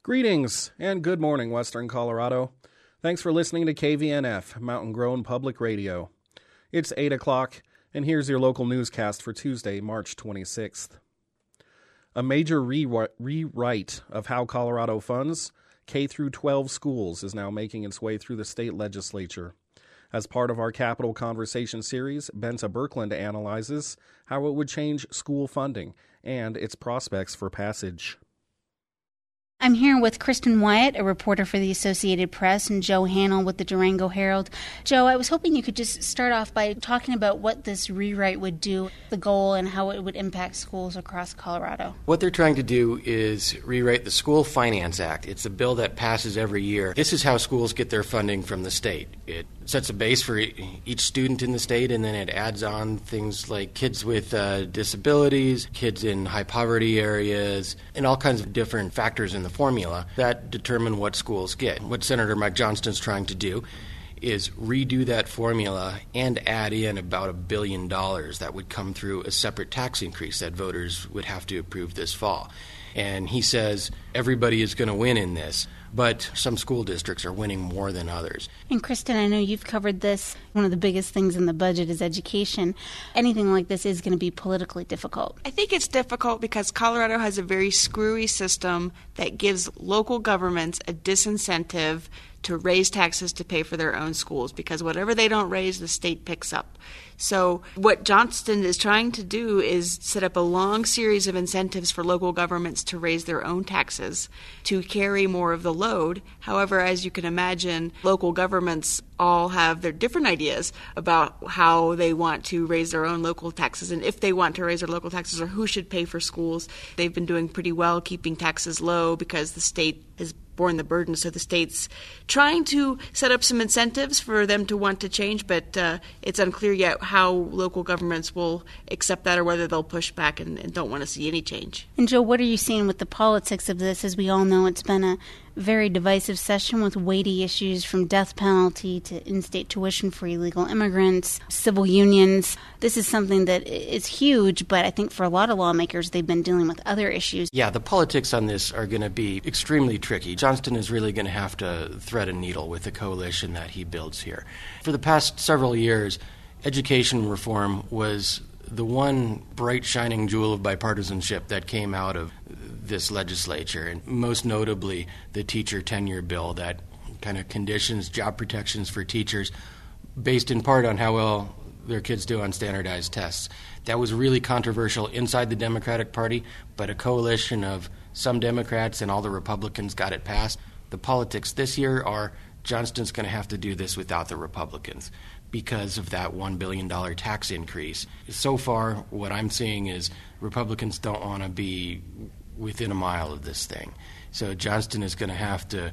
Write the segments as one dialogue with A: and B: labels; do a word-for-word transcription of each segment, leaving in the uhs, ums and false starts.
A: Greetings and good morning, Western Colorado. Thanks for listening to K V N F, Mountain Grown Public Radio. It's eight o'clock, and here's your local newscast for Tuesday, March twenty-sixth. A major re- rewrite of how Colorado funds K through twelve schools is now making its way through the state legislature. As part of our Capital Conversation series, Benta Birkeland analyzes how it would change school funding and its prospects for passage.
B: I'm here with Kristen Wyatt, a reporter for the Associated Press, and Joe Hannell with the Durango Herald. Joe, I was hoping you could just start off by talking about what this rewrite would do, the goal, and how it would impact schools across Colorado.
C: What they're trying to do is rewrite the School Finance Act. It's a bill that passes every year. This is how schools get their funding from the state. It sets a base for each student in the state, and then it adds on things like kids with uh, disabilities, kids in high poverty areas, and all kinds of different factors in the formula that determine what schools get. What Senator Mike Johnston's trying to do is redo that formula and add in about a billion dollars that would come through a separate tax increase that voters would have to approve this fall. And he says everybody is going to win in this, but some school districts are winning more than others.
B: And Kristen, I know you've covered this. One of the biggest things in the budget is education. Anything like this is going to be politically difficult.
D: I think it's difficult because Colorado has a very screwy system that gives local governments a disincentive to raise taxes to pay for their own schools, because whatever they don't raise, the state picks up. So what Johnston is trying to do is set up a long series of incentives for local governments to raise their own taxes to carry more of the load. However, as you can imagine, local governments all have their different ideas about how they want to raise their own local taxes and if they want to raise their local taxes or who should pay for schools. They've been doing pretty well keeping taxes low because the state has borne the burden, so the state's trying to set up some incentives for them to want to change, but uh, it's unclear yet how local governments will accept that or whether they'll push back and, and don't want to see any change.
B: And Joe, what are you seeing with the politics of this? As we all know, it's been a very divisive session with weighty issues from death penalty to in-state tuition for illegal immigrants, civil unions. This is something that is huge, but I think for a lot of lawmakers, they've been dealing with other issues.
C: Yeah, the politics on this are going to be extremely tricky. Johnston is really going to have to thread a needle with the coalition that he builds here. For the past several years, education reform was the one bright shining jewel of bipartisanship that came out of this legislature, and most notably the teacher tenure bill that kind of conditions job protections for teachers based in part on how well their kids do on standardized tests. That was really controversial inside the Democratic Party, but a coalition of some Democrats and all the Republicans got it passed. The politics this year are Johnston's going to have to do this without the Republicans because of that one billion dollars tax increase. So far, what I'm seeing is Republicans don't want to be within a mile of this thing. So Johnston is going to have to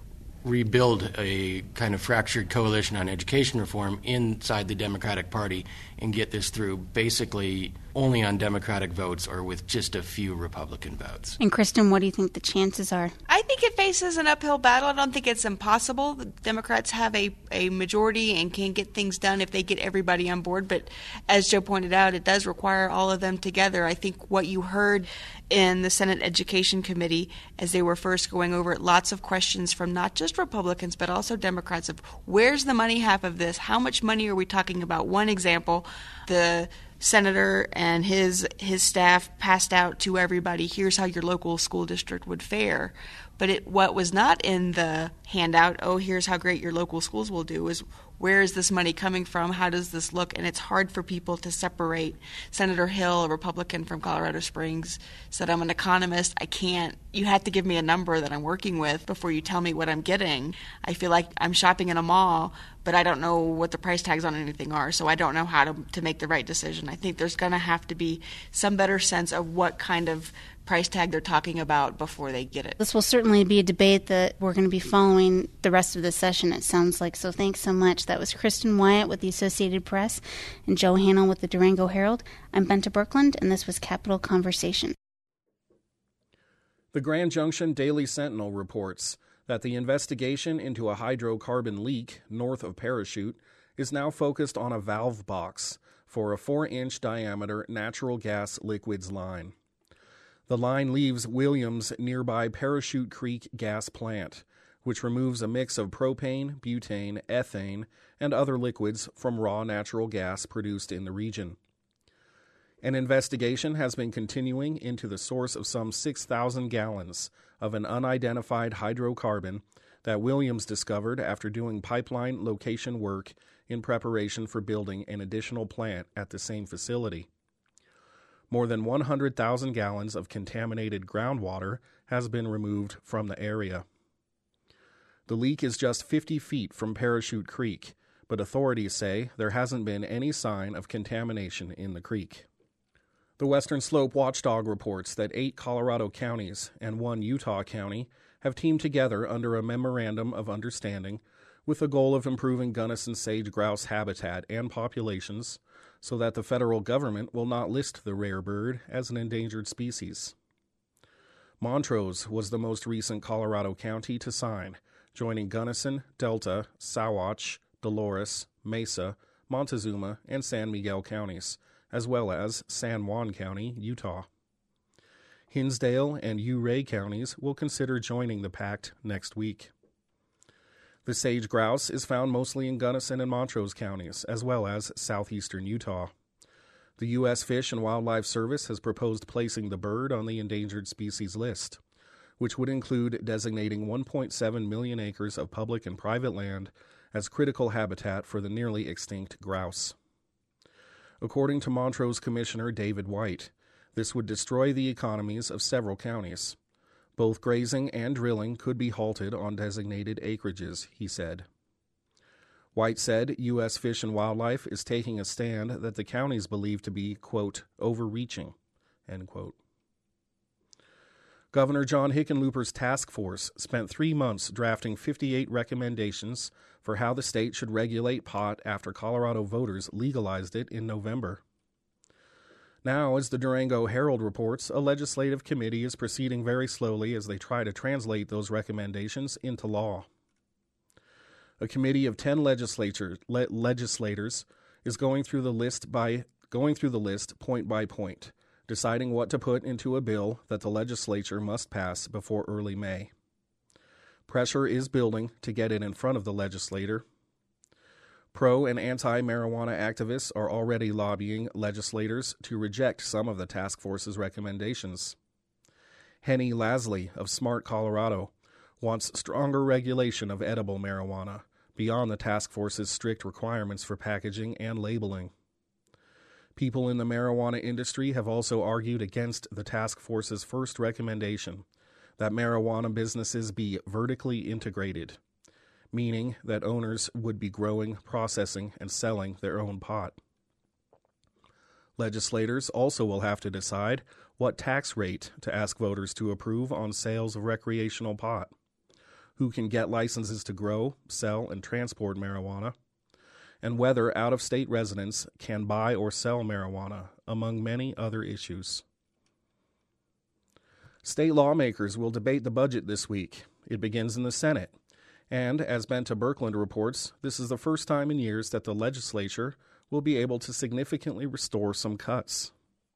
C: rebuild a kind of fractured coalition on education reform inside the Democratic Party and get this through basically only on Democratic votes or with just a few Republican votes.
B: And Kristen, what do you think the chances are?
D: I think it faces an uphill battle. I don't think it's impossible. The Democrats have a, a majority and can get things done if they get everybody on board. But as Joe pointed out, it does require all of them together. I think what you heard in the Senate Education Committee as they were first going over it, lots of questions from not just Republicans but also Democrats of where's the money half of this? How much money are we talking about? One example, the senator and his his staff passed out to everybody, here's how your local school district would fare. But it, what was not in the handout, oh, here's how great your local schools will do, is where is this money coming from? How does this look? And it's hard for people to separate. Senator Hill, a Republican from Colorado Springs, said, I'm an economist. I can't, you have to give me a number that I'm working with before you tell me what I'm getting. I feel like I'm shopping in a mall, but I don't know what the price tags on anything are, so I don't know how to, to make the right decision. I think there's going to have to be some better sense of what kind of price tag they're talking about before they get it.
B: This will certainly be a debate that we're going to be following the rest of the session, it sounds like. So thanks so much. That was Kristen Wyatt with the Associated Press and Joe Hannell with the Durango Herald. I'm Benta Birkeland, and this was Capital Conversation.
A: The Grand Junction Daily Sentinel reports that the investigation into a hydrocarbon leak north of Parachute is now focused on a valve box for a four-inch diameter natural gas liquids line. The line leaves Williams' nearby Parachute Creek gas plant, which removes a mix of propane, butane, ethane, and other liquids from raw natural gas produced in the region. An investigation has been continuing into the source of some six thousand gallons of an unidentified hydrocarbon that Williams discovered after doing pipeline location work in preparation for building an additional plant at the same facility. More than one hundred thousand gallons of contaminated groundwater has been removed from the area. The leak is just fifty feet from Parachute Creek, but authorities say there hasn't been any sign of contamination in the creek. The Western Slope Watchdog reports that eight Colorado counties and one Utah county have teamed together under a memorandum of understanding with the goal of improving Gunnison sage grouse habitat and populations so that the federal government will not list the rare bird as an endangered species. Montrose was the most recent Colorado county to sign, joining Gunnison, Delta, Sawatch, Dolores, Mesa, Montezuma, and San Miguel counties, as well as San Juan County, Utah. Hinsdale and Ouray counties will consider joining the pact next week. The sage grouse is found mostly in Gunnison and Montrose counties, as well as southeastern Utah. The U S Fish and Wildlife Service has proposed placing the bird on the endangered species list, which would include designating one point seven million acres of public and private land as critical habitat for the nearly extinct grouse. According to Montrose Commissioner David White, this would destroy the economies of several counties. Both grazing and drilling could be halted on designated acreages, he said. White said U S Fish and Wildlife is taking a stand that the counties believe to be, quote, overreaching, end quote. Governor John Hickenlooper's task force spent three months drafting fifty-eight recommendations for how the state should regulate pot after Colorado voters legalized it in November. Now, as the Durango Herald reports, a legislative committee is proceeding very slowly as they try to translate those recommendations into law. A committee of ten legislature, le- legislators is going through the list by going through the list point by point, deciding what to put into a bill that the legislature must pass before early May. Pressure is building to get it in front of the legislator. Pro- and anti-marijuana activists are already lobbying legislators to reject some of the task force's recommendations. Henny Lasley of Smart Colorado wants stronger regulation of edible marijuana, beyond the task force's strict requirements for packaging and labeling. People in the marijuana industry have also argued against the task force's first recommendation, that marijuana businesses be vertically integrated, meaning that owners would be growing, processing, and selling their own pot. Legislators also will have to decide what tax rate to ask voters to approve on sales of recreational pot, who can get licenses to grow, sell, and transport marijuana, and whether out-of-state residents can buy or sell marijuana, among many other issues. State lawmakers will debate the budget this week. It begins in the Senate. And, as Benta Birkeland reports, this is the first time in years that the legislature will be able to significantly restore some cuts.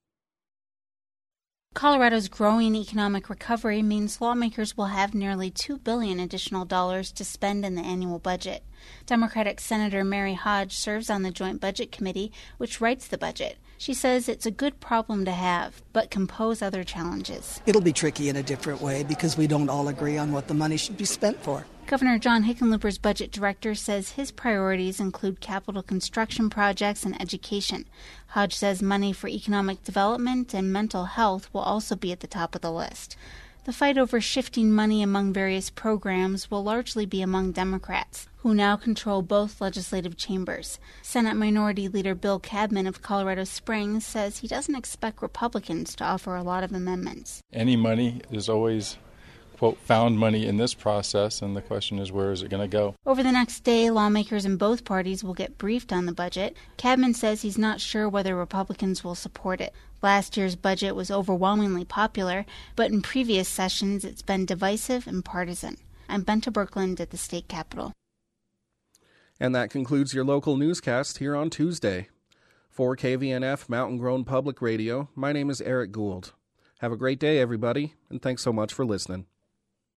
B: Colorado's growing economic recovery means lawmakers will have nearly two billion dollars additional dollars to spend in the annual budget. Democratic Senator Mary Hodge serves on the Joint Budget Committee, which writes the budget. She says it's a good problem to have, but can pose other challenges.
E: It'll be tricky in a different way because we don't all agree on what the money should be spent for.
B: Governor John Hickenlooper's budget director says his priorities include capital construction projects and education. Hodge says money for economic development and mental health will also be at the top of the list. The fight over shifting money among various programs will largely be among Democrats, who now control both legislative chambers. Senate Minority Leader Bill Cadman of Colorado Springs says he doesn't expect Republicans to offer a lot of amendments.
F: Any money is always, quote, found money in this process, and the question is, where is it going to go?
B: Over the next day, lawmakers in both parties will get briefed on the budget. Cadman says he's not sure whether Republicans will support it. Last year's budget was overwhelmingly popular, but in previous sessions it's been divisive and partisan. I'm Benta Birkeland at the state capitol.
A: And that concludes your local newscast here on Tuesday. For K V N F Mountain Grown Public Radio, my name is Eric Gould. Have a great day, everybody, and thanks so much for listening.